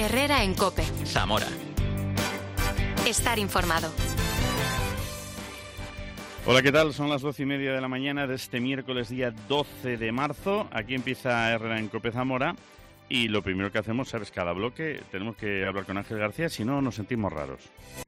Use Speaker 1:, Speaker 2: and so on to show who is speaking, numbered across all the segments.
Speaker 1: Herrera en COPE.
Speaker 2: Zamora.
Speaker 1: Estar informado.
Speaker 3: Hola, ¿qué tal? Son las 12:30 de la mañana de este miércoles, día 12 de marzo. Aquí empieza Herrera en COPE Zamora. Y lo primero que hacemos, ¿sabes? Cada bloque tenemos que hablar con Ángel García, si no nos sentimos raros.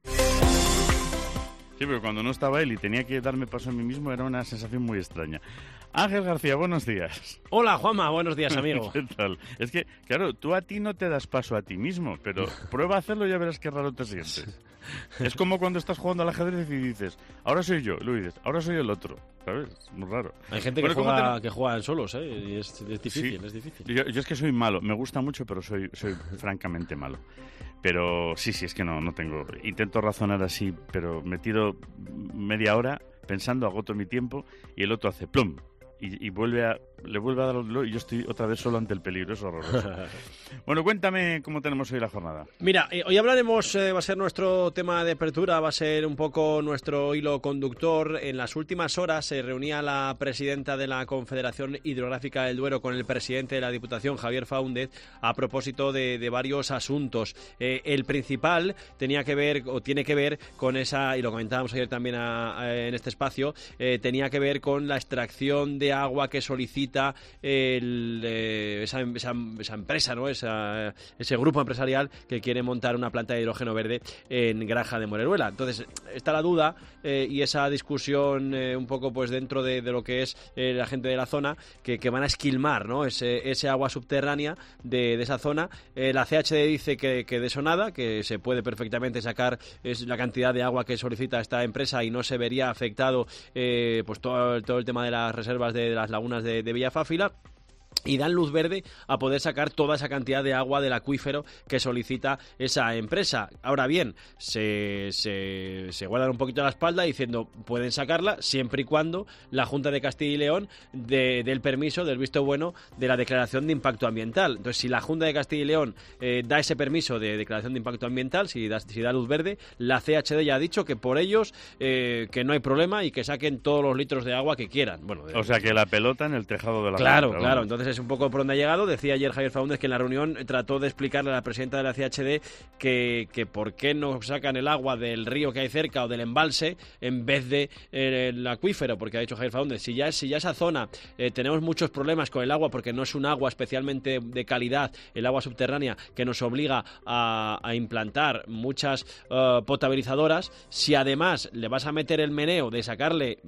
Speaker 3: Sí, pero cuando no estaba él y tenía que darme paso a mí mismo era una sensación muy extraña. Ángel García, buenos días.
Speaker 4: Hola, Juanma, buenos días, amigo.
Speaker 3: ¿Qué tal? Es que, claro, tú a ti no te das paso a ti mismo, pero prueba a hacerlo y ya verás qué raro te sientes. Es como cuando estás jugando al ajedrez y dices, ahora soy yo, luego dices, ahora soy el otro. ¿Sabes? Es muy raro.
Speaker 4: Hay gente que juega solos, ¿eh? Y es difícil, sí. Es difícil.
Speaker 3: Yo es que soy malo, me gusta mucho, pero soy francamente malo. Pero sí, es que no tengo... Intento razonar así, pero me tiro media hora pensando, agoto mi tiempo y el otro hace plum. Y le vuelve a darlo y yo estoy otra vez solo ante el peligro, es horroroso. Bueno, cuéntame cómo tenemos hoy la jornada.
Speaker 4: Mira, hoy hablaremos, va a ser nuestro tema de apertura, va a ser un poco nuestro hilo conductor. En las últimas horas se reunía la presidenta de la Confederación Hidrográfica del Duero con el presidente de la Diputación, Javier Faúndez, a propósito de varios asuntos. El principal tiene que ver con esa, y lo comentábamos ayer también en este espacio, tenía que ver con la extracción de agua que solicita esa empresa, ¿no? Ese grupo empresarial que quiere montar una planta de hidrógeno verde en Granja de Moreruela. Entonces, está la duda y esa discusión un poco pues dentro de lo que es la gente de la zona, que van a esquilmar, ¿no? ese agua subterránea de esa zona. La CHD dice que de eso nada, que se puede perfectamente sacar la cantidad de agua que solicita esta empresa y no se vería afectado pues todo el tema de las reservas de las lagunas de Villafáfila. Y dan luz verde a poder sacar toda esa cantidad de agua del acuífero que solicita esa empresa. Ahora bien, se guardan un poquito la espalda diciendo pueden sacarla siempre y cuando la Junta de Castilla y León dé el permiso, del visto bueno de la declaración de impacto ambiental. Entonces, si la Junta de Castilla y León da ese permiso de declaración de impacto ambiental, si da luz verde, la CHD ya ha dicho que por ellos que no hay problema y que saquen todos los litros de agua que quieran. Bueno,
Speaker 3: o sea, que la pelota en el tejado de la
Speaker 4: Claro, entonces es un poco por donde ha llegado. Decía ayer Javier Faúndez que en la reunión trató de explicarle a la presidenta de la CHD que por qué no sacan el agua del río que hay cerca o del embalse en vez de el acuífero, porque ha dicho Javier Faúndez, si ya esa zona tenemos muchos problemas con el agua porque no es un agua especialmente de calidad, el agua subterránea, que nos obliga a implantar muchas potabilizadoras, si además le vas a meter el meneo de sacarle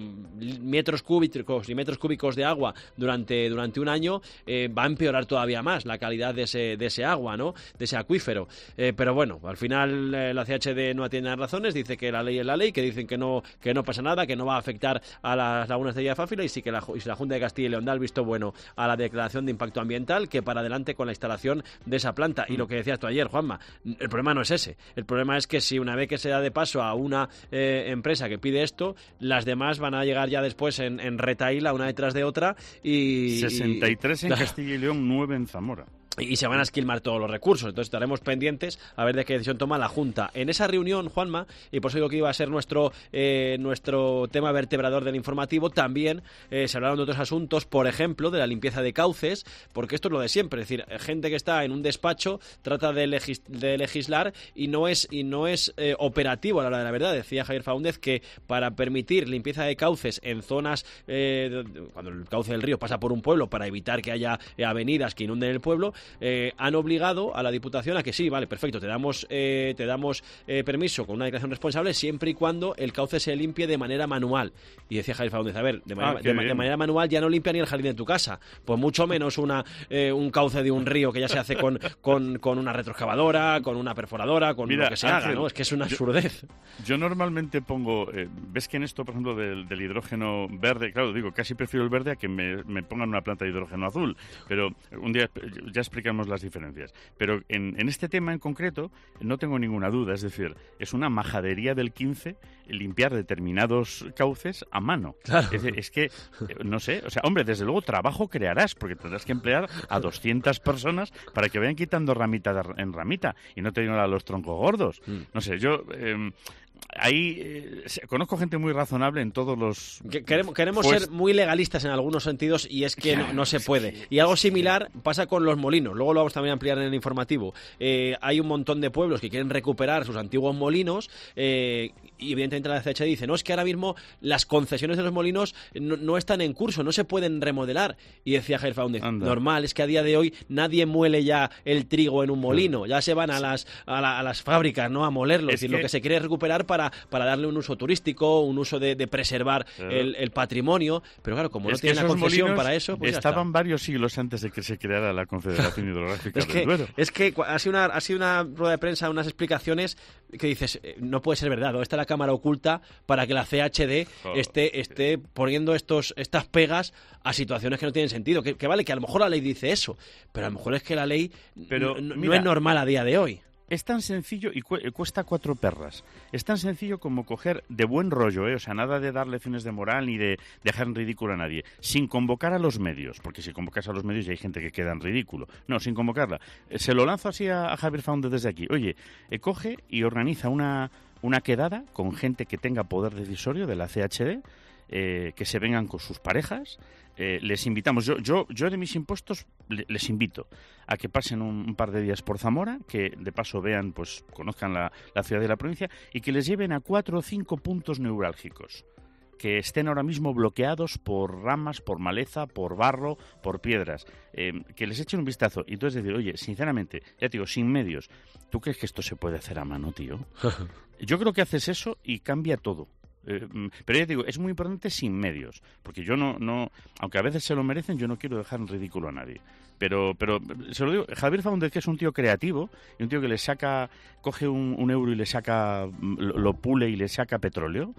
Speaker 4: metros cúbicos de agua durante un año, va a empeorar todavía más la calidad de ese agua, ¿no? De ese acuífero. Pero bueno, al final la CHD no atiende las razones, dice que la ley es la ley, que dicen que no pasa nada, que no va a afectar a las lagunas de Villafáfila y si la Junta de Castilla y León da el visto bueno a la declaración de impacto ambiental, que para adelante con la instalación de esa planta. Y lo que decías tú ayer, Juanma, el problema no es ese. El problema es que si una vez que se da de paso a una empresa que pide esto, las demás van a llegar ya después en retaíla una detrás de otra y...
Speaker 3: 63 en Castilla y León, 9 en Zamora.
Speaker 4: Y se van a esquilmar todos los recursos. Entonces estaremos pendientes a ver de qué decisión toma la Junta. En esa reunión, Juanma, y por eso digo que iba a ser nuestro tema vertebrador del informativo, también se hablaron de otros asuntos, por ejemplo, de la limpieza de cauces, porque esto es lo de siempre. Es decir, gente que está en un despacho trata de legislar y no es operativo a la hora de la verdad. Decía Javier Faúndez que para permitir limpieza de cauces en zonas, cuando el cauce del río pasa por un pueblo, para evitar que haya avenidas que inunden el pueblo, han obligado a la Diputación a que sí, vale, perfecto, te damos permiso con una declaración responsable siempre y cuando el cauce se limpie de manera manual. Y decía Javier Faúndez, a ver, de manera manual ya no limpia ni el jardín de tu casa, pues mucho menos un cauce de un río que ya se hace con una retroexcavadora, con una perforadora, con lo que se haga, ¿no? Es que es una absurdez.
Speaker 3: Yo normalmente pongo, ves que en esto, por ejemplo, del hidrógeno verde, claro, digo, casi prefiero el verde a que me pongan una planta de hidrógeno azul, pero un día ya explicamos las diferencias. Pero en este tema en concreto no tengo ninguna duda, es decir, es una majadería del 15 limpiar determinados cauces a mano.
Speaker 4: Claro.
Speaker 3: Es que, no sé, o sea, hombre, desde luego trabajo crearás, porque tendrás que emplear a 200 personas para que vayan quitando ramita en ramita y no te digan a los troncos gordos. No sé, yo... ahí conozco gente muy razonable en todos los...
Speaker 4: Queremos ser muy legalistas en algunos sentidos y es que no se puede. Y algo similar pasa con los molinos. Luego lo vamos también a ampliar en el informativo. Hay un montón de pueblos que quieren recuperar sus antiguos molinos y evidentemente la CH dice, no, es que ahora mismo las concesiones de los molinos no están en curso, no se pueden remodelar. Y decía Javier Faúndez, normal, es que a día de hoy nadie muele ya el trigo en un molino, ya se van a las fábricas, ¿no?, a molerlo. Es decir, lo que se quiere recuperar para darle un uso turístico, un uso de preservar el patrimonio, pero claro, como no tienen la concesión para eso, pues
Speaker 3: estaban varios siglos antes de que se creara la Confederación Hidrográfica del Duero.
Speaker 4: Es que ha sido una rueda de prensa, unas explicaciones que dices, no puede ser verdad, ¿dónde está la cámara oculta para que la CHD esté poniendo estas pegas a situaciones que no tienen sentido? Que vale, que a lo mejor la ley dice eso, pero a lo mejor es que la ley no es normal a día de hoy.
Speaker 3: Es tan sencillo y cuesta 4 perras. Es tan sencillo como coger de buen rollo, o sea, nada de dar lecciones de moral ni de dejar en ridículo a nadie, sin convocar a los medios, porque si convocas a los medios ya hay gente que queda en ridículo. No, sin convocarla. Se lo lanzo así a Javier Faúndez desde aquí. Oye, coge y organiza una quedada con gente que tenga poder decisorio de la CHD, que se vengan con sus parejas. Les invitamos, yo de mis impuestos les invito a que pasen un par de días por Zamora, que de paso vean, pues conozcan la ciudad y la provincia, y que les lleven a 4 o 5 puntos neurálgicos que estén ahora mismo bloqueados por ramas, por maleza, por barro, por piedras, que les echen un vistazo y entonces decir, oye, sinceramente, ya te digo, sin medios, ¿tú crees que esto se puede hacer a mano, tío? Yo creo que haces eso y cambia todo. Pero ya digo, es muy importante sin medios, porque yo no, aunque a veces se lo merecen, yo no quiero dejar en ridículo a nadie. Pero se lo digo, Javier Faúndez, que es un tío creativo y un tío que coge un euro y le saca, lo pule y le saca petróleo.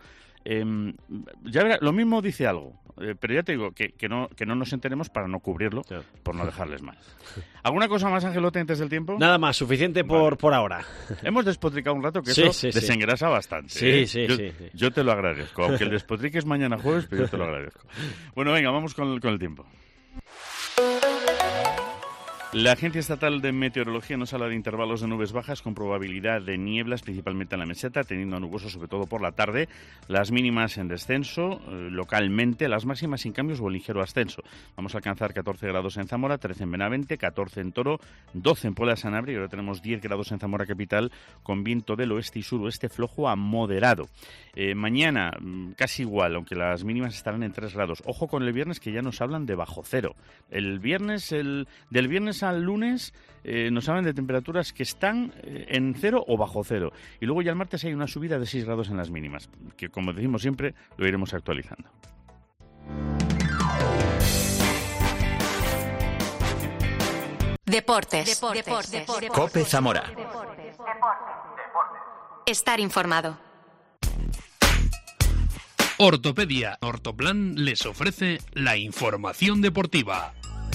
Speaker 3: Ya verá, lo mismo dice algo, pero ya te digo que no nos enteremos para no cubrirlo, por no dejarles mal. ¿Alguna cosa más, Angelote, antes del tiempo?
Speaker 4: Nada más, suficiente por ahora.
Speaker 3: Hemos despotricado un rato, que eso desengrasa bastante.
Speaker 4: Sí.
Speaker 3: Yo te lo agradezco, aunque el despotrique es mañana jueves, pero yo te lo agradezco. Bueno, venga, vamos con el tiempo. La Agencia Estatal de Meteorología nos habla de intervalos de nubes bajas con probabilidad de nieblas, principalmente en la meseta, teniendo nuboso sobre todo por la tarde. Las mínimas en descenso, localmente, las máximas sin cambios o en ligero ascenso. Vamos a alcanzar 14 grados en Zamora, 13 en Benavente, 14 en Toro, 12 en Puebla de Sanabria y ahora tenemos 10 grados en Zamora capital con viento del oeste y suroeste flojo a moderado. Mañana casi igual, aunque las mínimas estarán en 3 grados. Ojo con el viernes, que ya nos hablan de bajo cero. Del viernes al lunes nos hablan de temperaturas que están en 0 o bajo cero. Y luego ya el martes hay una subida de 6 grados en las mínimas, que como decimos siempre, lo iremos actualizando.
Speaker 1: Deportes.
Speaker 2: COPE Zamora.
Speaker 1: Estar informado.
Speaker 5: Ortopedia Ortoplan les ofrece la información deportiva.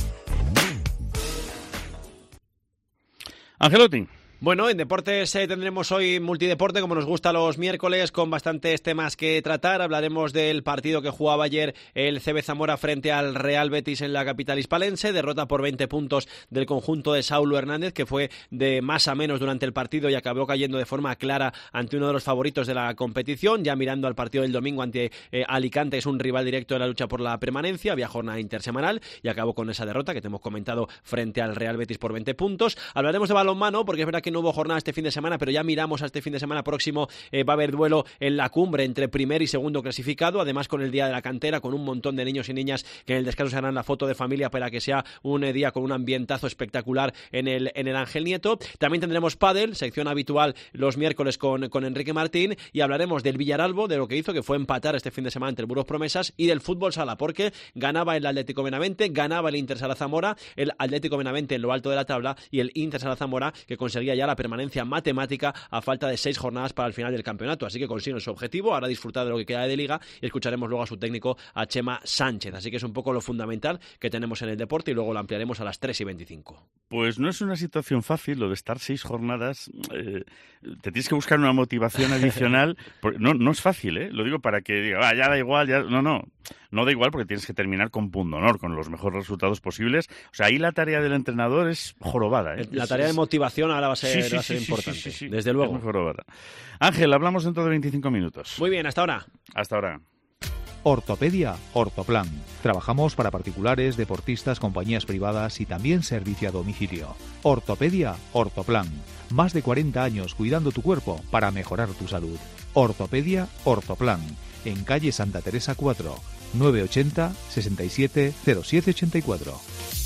Speaker 3: Angelotti.
Speaker 4: Bueno, en deportes tendremos hoy multideporte, como nos gusta los miércoles, con bastantes temas que tratar. Hablaremos del partido que jugaba ayer el CB Zamora frente al Real Betis en la capital hispalense. Derrota por 20 puntos del conjunto de Saulo Hernández, que fue de más a menos durante el partido y acabó cayendo de forma clara ante uno de los favoritos de la competición. Ya mirando al partido del domingo ante Alicante, es un rival directo en la lucha por la permanencia. Había jornada intersemanal y acabó con esa derrota que te hemos comentado frente al Real Betis por 20 puntos. Hablaremos de balonmano, porque es verdad que no hubo jornada este fin de semana, pero ya miramos a este fin de semana próximo. Va a haber duelo en la cumbre entre primer y segundo clasificado, además con el Día de la Cantera, con un montón de niños y niñas que en el descanso se harán la foto de familia para que sea un día con un ambientazo espectacular en el Ángel Nieto. También tendremos pádel, sección habitual los miércoles con Enrique Martín, y hablaremos del Villaralbo, de lo que hizo, que fue empatar este fin de semana entre Burgos Promesas, y del fútbol sala, porque ganaba el Atlético Benavente, ganaba el Inter Sala Zamora, el Atlético Benavente en lo alto de la tabla y el Inter Sala Zamora, que conseguía ya la permanencia matemática a falta de 6 jornadas para el final del campeonato, así que consiguen su objetivo. Ahora disfrutar de lo que queda de liga y escucharemos luego a su técnico, a Chema Sánchez, así que es un poco lo fundamental que tenemos en el deporte y luego lo ampliaremos a las 3:25.
Speaker 3: Pues no es una situación fácil lo de estar 6 jornadas. Te tienes que buscar una motivación adicional. No es fácil, ¿eh? Lo digo para que diga, ya da igual. No da igual porque tienes que terminar con pundonor, con los mejores resultados posibles. O sea, ahí la tarea del entrenador es jorobada, ¿eh?
Speaker 4: La tarea de motivación ahora va a ser, importante,
Speaker 3: sí,
Speaker 4: desde luego.
Speaker 3: Es muy jorobada. Ángel, hablamos dentro de 25 minutos.
Speaker 4: Muy bien, hasta ahora.
Speaker 3: Hasta ahora.
Speaker 6: Ortopedia Ortoplan. Trabajamos para particulares, deportistas, compañías privadas y también servicio a domicilio. Ortopedia Ortoplan. Más de 40 años cuidando tu cuerpo para mejorar tu salud. Ortopedia Ortoplan. En calle Santa Teresa 4, 980 67 0784.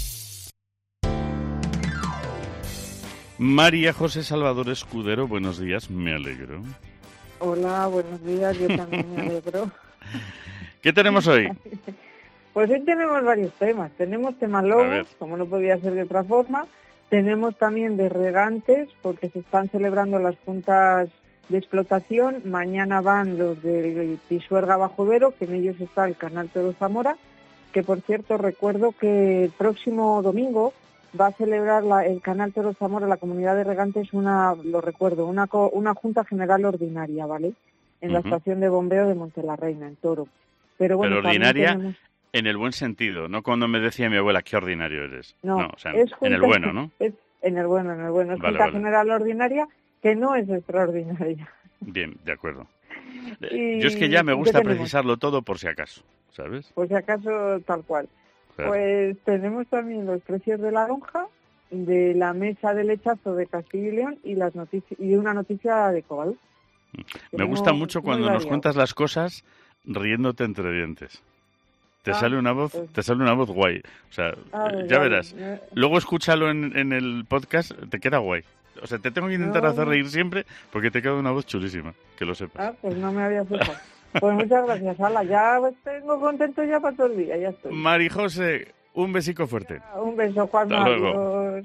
Speaker 3: María José Salvador Escudero, buenos días, me alegro.
Speaker 7: Hola, buenos días, yo también me alegro.
Speaker 3: ¿Qué tenemos hoy?
Speaker 7: Pues hoy tenemos varios temas. Tenemos tema lobos, como no podía ser de otra forma. Tenemos también de regantes, porque se están celebrando las juntas de explotación. Mañana van los del Pisuerga Bajo Duero, que en ellos está el Canal Toro Zamora, que por cierto recuerdo que el próximo domingo va a celebrar el Canal Toro Zamora, la comunidad de regantes, una junta general ordinaria, ¿vale? En la estación de bombeo de Montelarreina, en Toro. Pero
Speaker 3: ordinaria
Speaker 7: tenemos...
Speaker 3: en el buen sentido, no cuando me decía mi abuela, qué ordinario eres.
Speaker 7: No,
Speaker 3: o sea, en el bueno, ¿no?
Speaker 7: Es en el bueno. Es junta general ordinaria, que no es extraordinaria.
Speaker 3: Bien, de acuerdo. Yo es que ya me gusta precisarlo todo por si acaso, ¿sabes?
Speaker 7: Por si acaso, tal cual. Claro. Pues tenemos también los precios de la lonja, de la mesa de lechazo de Castilla y León y una noticia de Cobal.
Speaker 3: Me gusta mucho cuando nos cuentas las cosas riéndote entre dientes. Te sale una voz guay. O sea, ya verás. Luego escúchalo en el podcast, te queda guay. O sea, te tengo que intentar hacer reír siempre porque te queda una voz chulísima, que lo sepas.
Speaker 7: Pues no me había fijado. Pues muchas gracias, Ala. Ya tengo contento ya para todo el día, ya estoy.
Speaker 3: Mari José, un besico fuerte.
Speaker 7: Un beso, Juan.
Speaker 3: Hasta luego.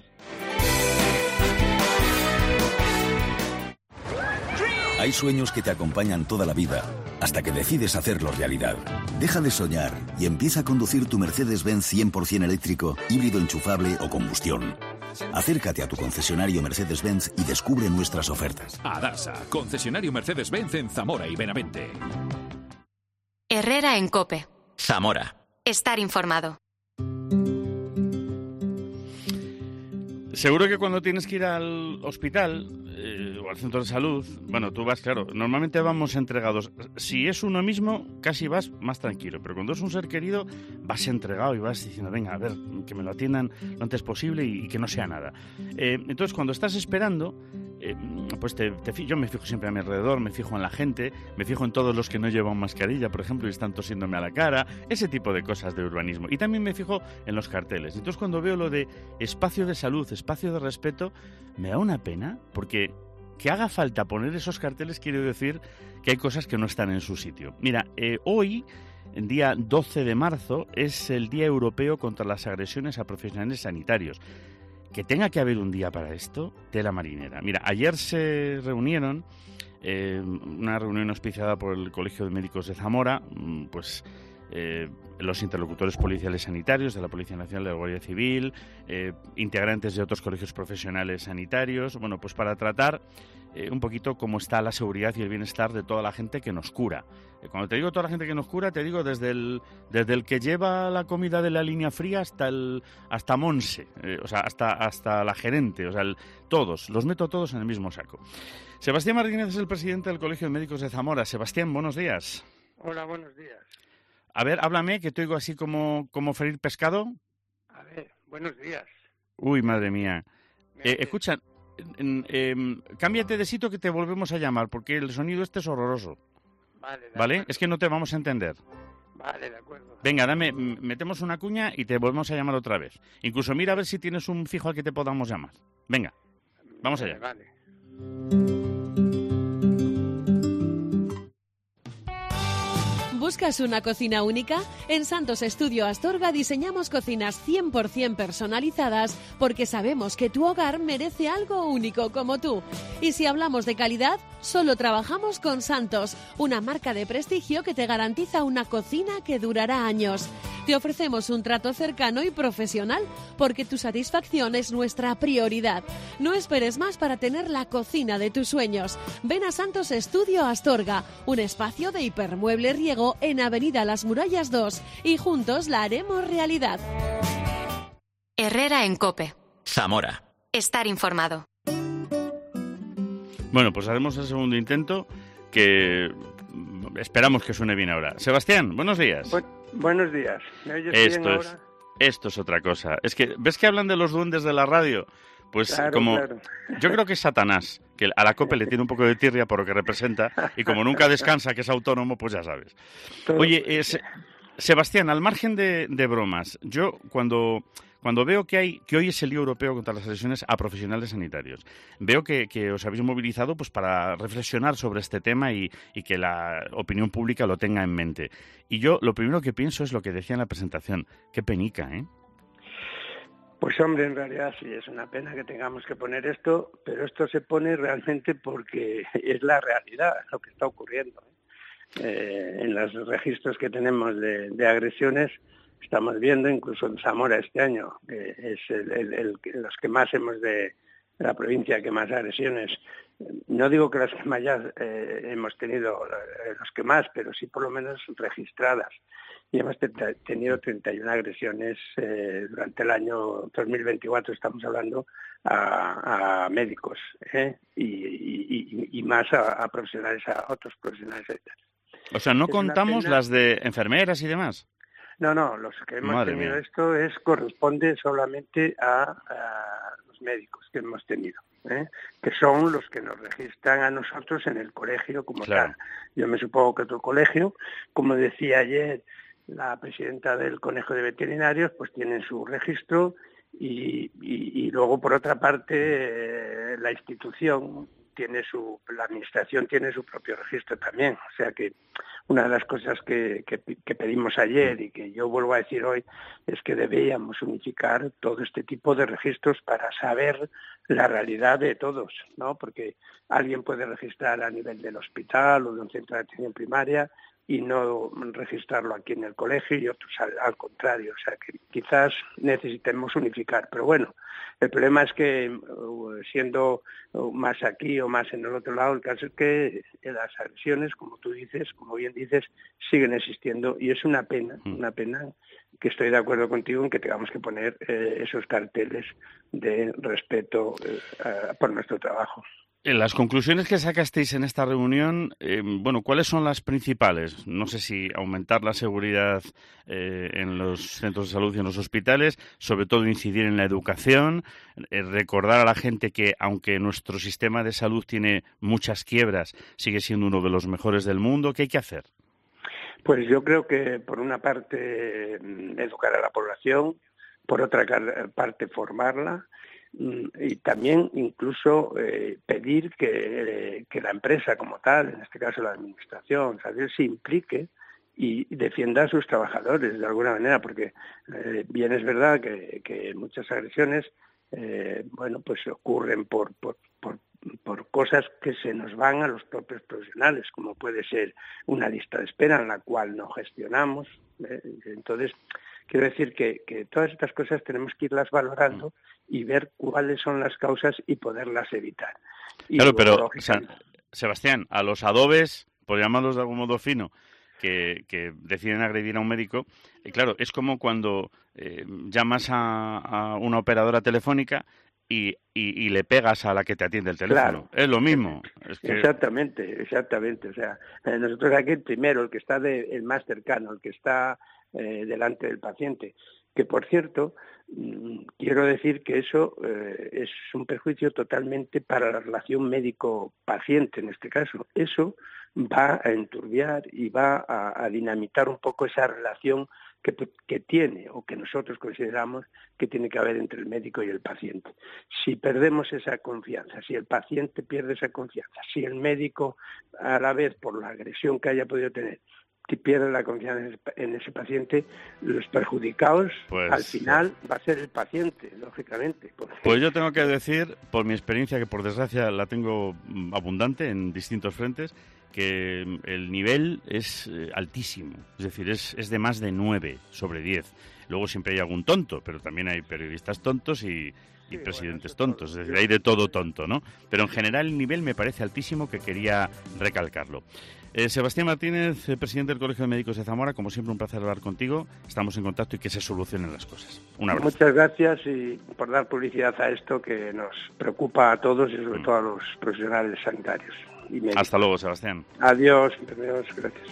Speaker 8: Hay sueños que te acompañan toda la vida, hasta que decides hacerlo realidad. Deja de soñar y empieza a conducir tu Mercedes-Benz 100% eléctrico, híbrido enchufable o combustión. Acércate a tu concesionario Mercedes-Benz y descubre nuestras ofertas.
Speaker 9: Adarsa, concesionario Mercedes-Benz en Zamora y Benavente.
Speaker 1: Herrera en COPE.
Speaker 2: Zamora.
Speaker 1: Estar informado.
Speaker 3: Seguro que cuando tienes que ir al hospital o al centro de salud, bueno, tú vas, claro, normalmente vamos entregados. Si es uno mismo, casi vas más tranquilo, pero cuando es un ser querido, vas entregado y vas diciendo, venga, a ver, que me lo atiendan lo antes posible y que no sea nada. Entonces, cuando estás esperando, pues yo me fijo siempre a mi alrededor, me fijo en la gente, me fijo en todos los que no llevan mascarilla, por ejemplo, y están tosiéndome a la cara, ese tipo de cosas de urbanismo. Y también me fijo en los carteles. Entonces, cuando veo lo de espacio de salud, espacio de respeto, me da una pena, porque que haga falta poner esos carteles quiere decir que hay cosas que no están en su sitio. Mira, hoy, el día 12 de marzo, es el Día Europeo contra las Agresiones a Profesionales Sanitarios. Que tenga que haber un día para esto, tela marinera. Mira, ayer se reunieron, una reunión auspiciada por el Colegio de Médicos de Zamora, pues los interlocutores policiales sanitarios de la Policía Nacional, de la Guardia Civil, integrantes de otros colegios profesionales sanitarios, bueno, pues para tratar un poquito cómo está la seguridad y el bienestar de toda la gente que nos cura. Cuando te digo toda la gente que nos cura, te digo desde el que lleva la comida de la línea fría hasta Monse, o sea, hasta la gerente, o sea, todos, los meto todos en el mismo saco. Sebastián Martínez es el presidente del Colegio de Médicos de Zamora. Sebastián, buenos días.
Speaker 10: Hola, buenos días.
Speaker 3: A ver, háblame, que te oigo así como freír pescado.
Speaker 10: A ver, buenos días.
Speaker 3: Uy, madre mía. Escucha, cámbiate de sitio que te volvemos a llamar, porque el sonido este es horroroso. Vale, es que no te vamos a entender.
Speaker 10: Vale, de acuerdo.
Speaker 3: Venga, metemos una cuña y te volvemos a llamar otra vez. Incluso mira a ver si tienes un fijo al que te podamos llamar. Venga, vamos allá.
Speaker 10: Vale.
Speaker 11: ¿Buscas una cocina única? En Santos Estudio Astorga diseñamos cocinas 100% personalizadas porque sabemos que tu hogar merece algo único como tú. Y si hablamos de calidad, solo trabajamos con Santos, una marca de prestigio que te garantiza una cocina que durará años. Te ofrecemos un trato cercano y profesional porque tu satisfacción es nuestra prioridad. No esperes más para tener la cocina de tus sueños. Ven a Santos Estudio Astorga, un espacio de hipermueble Riego en Avenida Las Murallas 2 y juntos la haremos realidad.
Speaker 1: Herrera en COPE.
Speaker 2: Zamora.
Speaker 1: Estar informado.
Speaker 3: Bueno, pues haremos el segundo intento que esperamos que suene bien ahora. Sebastián, buenos días.
Speaker 10: Buenos días. ¿Me oyes bien ahora?
Speaker 3: Esto es otra cosa. Es que, ¿ves que hablan de los duendes de la radio? Pues claro. Yo creo que es Satanás, que a la COPE le tiene un poco de tirria por lo que representa, y como nunca descansa, que es autónomo, pues ya sabes. Oye, Sebastián, al margen de bromas, yo cuando veo que hoy es el Día Europeo contra las agresiones a profesionales sanitarios, veo que os habéis movilizado pues para reflexionar sobre este tema y que la opinión pública lo tenga en mente. Y yo lo primero que pienso es lo que decía en la presentación. Qué penica, ¿eh?
Speaker 10: Pues hombre, en realidad sí, es una pena que tengamos que poner esto, pero esto se pone realmente porque es la realidad, lo que está ocurriendo. En los registros que tenemos de agresiones, estamos viendo, incluso en Zamora este año, que es los que más de la provincia que más agresiones. No digo que las que más ya hemos tenido los que más, pero sí por lo menos registradas. Y hemos tenido 31 agresiones durante el año 2024, estamos hablando, a médicos, y más a profesionales, a otros profesionales.
Speaker 3: O sea, ¿no contamos las de enfermeras y demás?
Speaker 10: No, los que hemos tenido esto corresponde solamente a los médicos que hemos tenido, que son los que nos registran a nosotros en el colegio como tal. Yo me supongo que otro colegio, como decía ayer la presidenta del Colegio de Veterinarios, pues tienen su registro y luego, por otra parte, la institución la administración tiene su propio registro también. O sea que una de las cosas que pedimos ayer y que yo vuelvo a decir hoy es que deberíamos unificar todo este tipo de registros para saber la realidad de todos, ¿no? Porque alguien puede registrar a nivel del hospital o de un centro de atención primaria y no registrarlo aquí en el colegio y otros al contrario. O sea que quizás necesitemos unificar. Pero bueno, el problema es que siendo más aquí o más en el otro lado, el caso es que las agresiones, como tú dices, como bien dices, siguen existiendo y es una pena que estoy de acuerdo contigo en que tengamos que poner esos carteles de respeto por nuestro trabajo.
Speaker 3: En las conclusiones que sacasteis en esta reunión, ¿cuáles son las principales? No sé si aumentar la seguridad en los centros de salud y en los hospitales, sobre todo incidir en la educación, recordar a la gente que, aunque nuestro sistema de salud tiene muchas quiebras, sigue siendo uno de los mejores del mundo. ¿Qué hay que hacer?
Speaker 10: Pues yo creo que, por una parte, educar a la población, por otra parte, formarla, y también incluso pedir que la empresa como tal, en este caso la administración, se implique y defienda a sus trabajadores de alguna manera, porque bien es verdad que muchas agresiones pues ocurren por cosas que se nos van a los propios profesionales, como puede ser una lista de espera en la cual no gestionamos. Entonces, quiero decir que todas estas cosas tenemos que irlas valorando y ver cuáles son las causas y poderlas evitar.
Speaker 3: Claro, pero Sebastián, a los adobes, por llamarlos de algún modo fino, que deciden agredir a un médico, claro, es como cuando llamas a una operadora telefónica y le pegas a la que te atiende el teléfono. Claro. Es lo mismo. Es que... Exactamente.
Speaker 10: O sea, nosotros aquí el que está el más cercano, el que está delante del paciente. Que, por cierto, quiero decir que eso es un perjuicio totalmente para la relación médico-paciente en este caso. Eso va a enturbiar y va a dinamitar un poco esa relación que tiene o que nosotros consideramos que tiene que haber entre el médico y el paciente. Si perdemos esa confianza, si el paciente pierde esa confianza, si el médico, a la vez, por la agresión que haya podido tener, pierden la confianza en ese paciente, los perjudicados al final va a ser el paciente, lógicamente.
Speaker 3: Pues yo tengo que decir, por mi experiencia, que por desgracia la tengo abundante en distintos frentes, que el nivel es altísimo, es decir, es de más de 9 sobre 10. Luego siempre hay algún tonto, pero también hay periodistas tontos y presidentes tontos, es decir, hay de todo tonto, ¿no? Pero en general el nivel me parece altísimo, que quería recalcarlo. Sebastián Martínez, presidente del Colegio de Médicos de Zamora, como siempre un placer hablar contigo, estamos en contacto y que se solucionen las cosas. Un abrazo.
Speaker 10: Muchas gracias y por dar publicidad a esto que nos preocupa a todos y sobre todo a los profesionales sanitarios y médicos.
Speaker 3: Hasta luego, Sebastián.
Speaker 10: Adiós, gracias.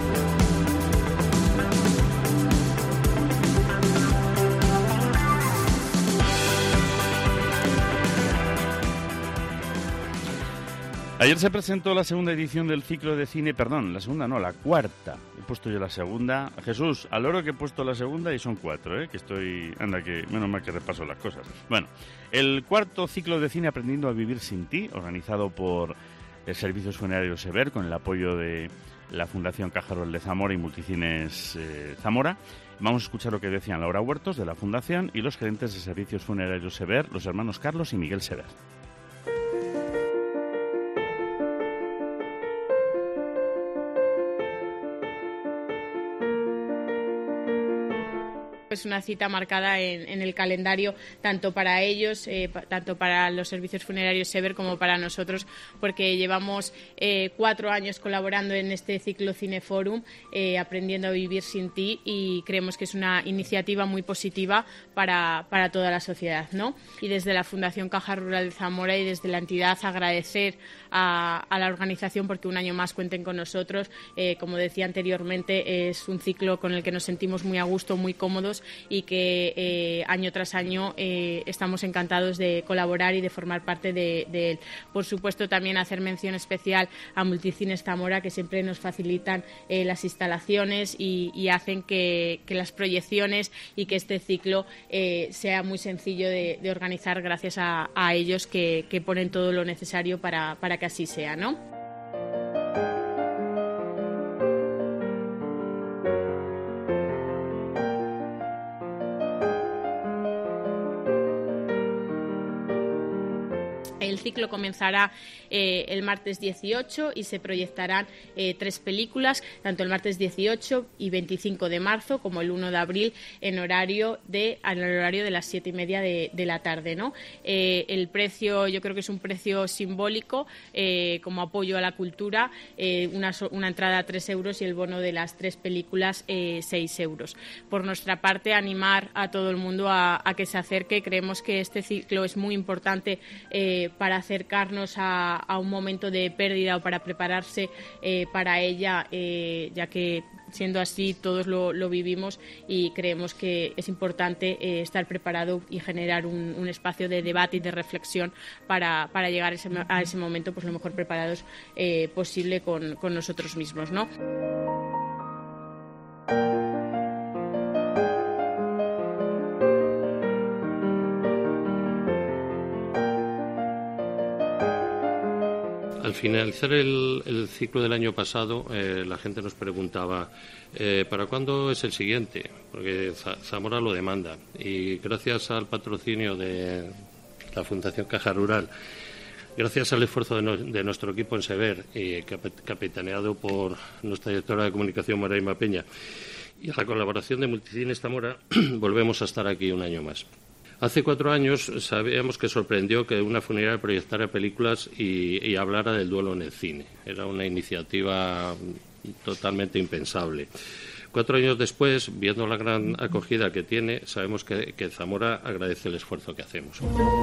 Speaker 3: Ayer se presentó la segunda edición del ciclo de cine, la cuarta. He puesto yo la segunda. Jesús, al oro que he puesto la segunda y son 4, que estoy... Anda, que menos mal que repaso las cosas. Bueno, el cuarto ciclo de cine Aprendiendo a Vivir Sin Ti, organizado por el Servicios Funerarios Sever, con el apoyo de la Fundación Caja Rural de Zamora y Multicines Zamora. Vamos a escuchar lo que decían Laura Huertos, de la Fundación, y los gerentes de Servicios Funerarios Sever, los hermanos Carlos y Miguel Sever.
Speaker 12: Es una cita marcada en el calendario tanto para ellos, tanto para los servicios funerarios Sever como para nosotros, porque llevamos 4 años colaborando en este ciclo Cineforum, Aprendiendo a Vivir Sin Ti, y creemos que es una iniciativa muy positiva para toda la sociedad, ¿no? Y desde la Fundación Caja Rural de Zamora y desde la entidad agradecer a la organización porque un año más cuenten con nosotros. Como decía anteriormente, es un ciclo con el que nos sentimos muy a gusto, muy cómodos, y que año tras año estamos encantados de colaborar y de formar parte de él. Por supuesto, también hacer mención especial a Multicines Zamora, que siempre nos facilitan las instalaciones y hacen que las proyecciones y que este ciclo sea muy sencillo de organizar gracias a ellos que ponen todo lo necesario para que así sea, ¿no? El ciclo comenzará el martes 18 y se proyectarán 3 películas, tanto el martes 18 y 25 de marzo como el 1 de abril en horario de las 7:30 de la tarde, ¿no? El precio, yo creo que es un precio simbólico como apoyo a la cultura, una entrada a 3 euros y el bono de las 3 películas 6 euros. Por nuestra parte, animar a todo el mundo a que se acerque. Creemos que este ciclo es muy importante para acercarnos a un momento de pérdida o para prepararse para ella, ya que siendo así todos lo vivimos y creemos que es importante estar preparado y generar un espacio de debate y de reflexión para llegar a ese momento pues lo mejor preparados posible con nosotros mismos, ¿no?
Speaker 13: Al finalizar el ciclo del año pasado, la gente nos preguntaba ¿para cuándo es el siguiente? Porque Zamora lo demanda. Y gracias al patrocinio de la Fundación Caja Rural, gracias al esfuerzo de nuestro equipo en Sever, capitaneado por nuestra directora de comunicación, Moraima Peña, y a la colaboración de Multicines Zamora, volvemos a estar aquí un año más. Hace 4 años sabíamos que sorprendió que una funeraria proyectara películas y hablara del duelo en el cine. Era una iniciativa totalmente impensable. 4 años después, viendo la gran acogida que tiene, sabemos que Zamora agradece el esfuerzo que hacemos.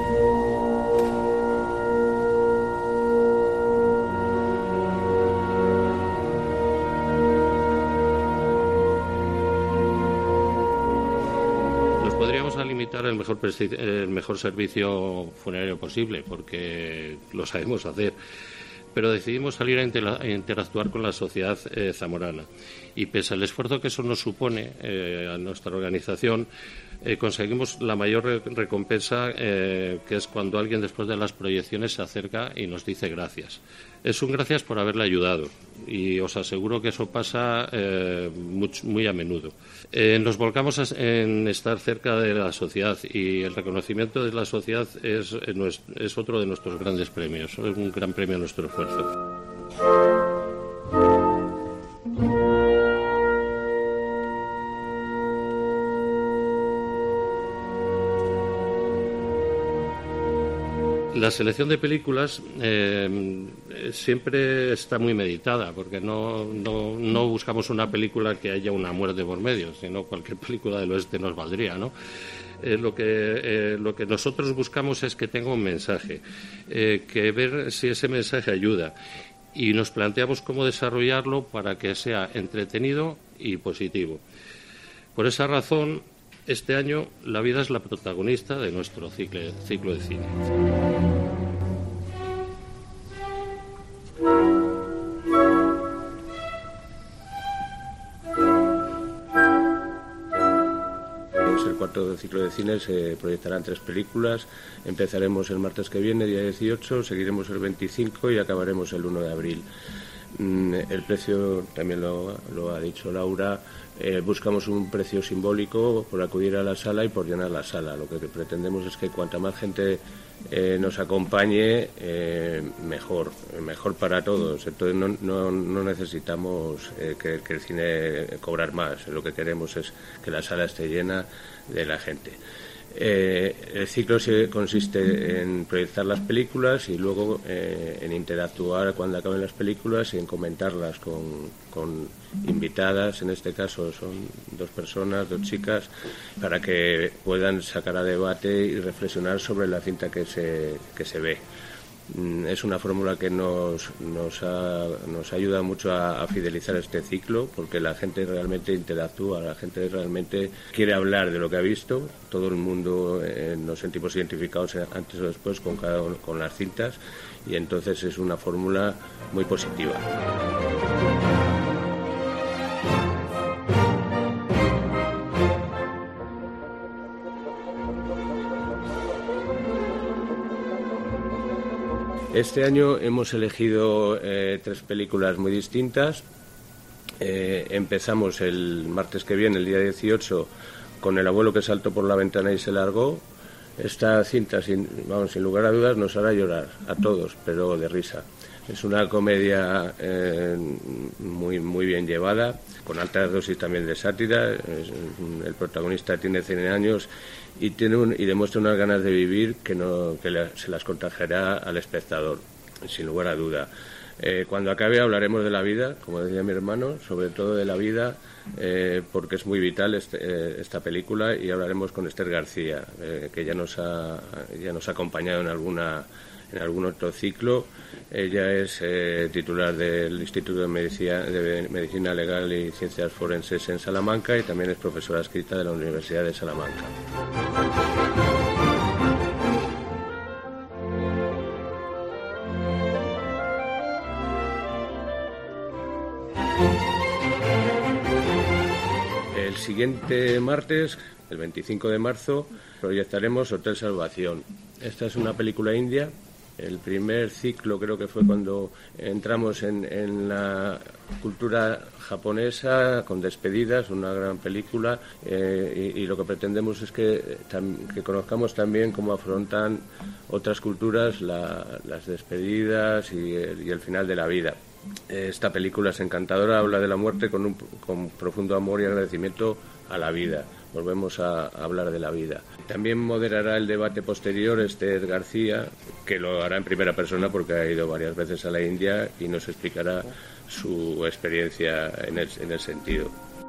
Speaker 13: Limitar el mejor servicio funerario posible, porque lo sabemos hacer, pero decidimos salir a interactuar con la sociedad zamorana, y pese al esfuerzo que eso nos supone a nuestra organización, conseguimos la mayor recompensa, que es cuando alguien después de las proyecciones se acerca y nos dice gracias. es un gracias por haberle ayudado. Y os aseguro que eso pasa muy a menudo. Nos volcamos en estar cerca de la sociedad, y el reconocimiento de la sociedad es otro de nuestros grandes premios, es un gran premio a nuestro esfuerzo. La selección de películas siempre está muy meditada, porque no buscamos una película que haya una muerte por medio, sino cualquier película del oeste nos valdría, ¿no? Lo que nosotros buscamos es que tenga un mensaje, que ver si ese mensaje ayuda, y nos planteamos cómo desarrollarlo para que sea entretenido y positivo. Por esa razón, este año La vida es la protagonista de nuestro ciclo de cine.
Speaker 14: El cuarto ciclo de cine se proyectarán 3 películas. Empezaremos el martes que viene, día 18, seguiremos el 25 y acabaremos el 1 de abril. El precio, también lo ha dicho Laura, buscamos un precio simbólico por acudir a la sala y por llenar la sala. Lo que pretendemos es que cuanta más gente nos acompañe, mejor para todos. Entonces no necesitamos que el cine cobrar más. Lo que queremos es que la sala esté llena de la gente. El ciclo consiste en proyectar las películas y luego en interactuar cuando acaben las películas y en comentarlas con invitadas. En este caso son 2 personas, 2 chicas, para que puedan sacar a debate y reflexionar sobre la cinta que se ve. Es una fórmula que nos ayuda mucho a fidelizar este ciclo, porque la gente realmente interactúa, la gente realmente quiere hablar de lo que ha visto. Todo el mundo nos sentimos identificados antes o después con las cintas, y entonces es una fórmula muy positiva. Este año hemos elegido 3 películas muy distintas. Empezamos el martes que viene, el día 18, con El abuelo que saltó por la ventana y se largó. Esta cinta, sin lugar a dudas, nos hará llorar a todos, pero de risa. Es una comedia muy bien llevada, con alta dosis también de sátira. El protagonista tiene 100 años y demuestra unas ganas de vivir que se las contagiará al espectador, sin lugar a duda. Cuando acabe hablaremos de la vida, como decía mi hermano, sobre todo de la vida, porque es muy vital esta película, y hablaremos con Esther García, que ya nos ha acompañado en algún otro ciclo. Ella es titular del Instituto de Medicina Legal y Ciencias Forenses en Salamanca, y también es profesora adscrita de la Universidad de Salamanca. El siguiente martes, el 25 de marzo, proyectaremos Hotel Salvación. Esta es una película india. El primer ciclo creo que fue cuando entramos en la cultura japonesa, con Despedidas, una gran película, y lo que pretendemos es que conozcamos también cómo afrontan otras culturas las despedidas y el final de la vida. Esta película es encantadora, habla de la muerte con profundo amor y agradecimiento a la vida. Volvemos a hablar de la vida. También moderará el debate posterior Esther García, que lo hará en primera persona porque ha ido varias veces a la India y nos explicará su experiencia en el sentido.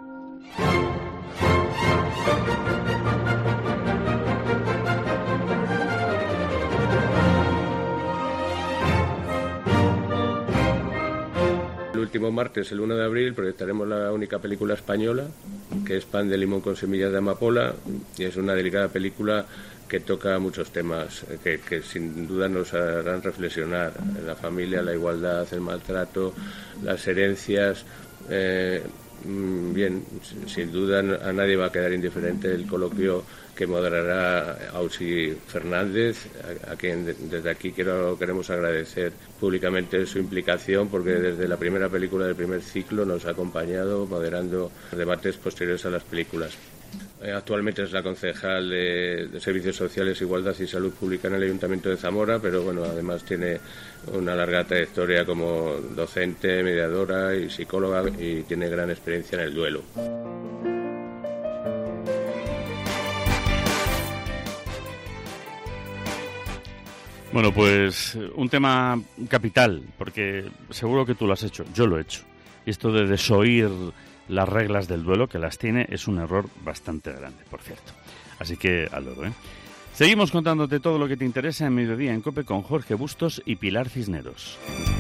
Speaker 14: El último martes, el 1 de abril, proyectaremos la única película española, que es Pan de limón con semillas de amapola, y es una delicada película que toca muchos temas que sin duda nos harán reflexionar: la familia, la igualdad, el maltrato, las herencias. Bien, sin duda a nadie va a quedar indiferente el coloquio que moderará Ausi Fernández, a quien desde aquí queremos agradecer públicamente su implicación, porque desde la primera película del primer ciclo nos ha acompañado moderando debates posteriores a las películas. Actualmente es la concejal de Servicios Sociales, Igualdad y Salud Pública en el Ayuntamiento de Zamora, pero bueno, además tiene una larga trayectoria como docente, mediadora y psicóloga, y tiene gran experiencia en el duelo.
Speaker 3: Bueno, pues un tema capital, porque seguro que tú lo has hecho, yo lo he hecho. Y esto de desoír las reglas del duelo, que las tiene, es un error bastante grande, por cierto. Así que al loro, ¿eh? Seguimos contándote todo lo que te interesa en Mediodía en COPE con Jorge Bustos y Pilar Cisneros.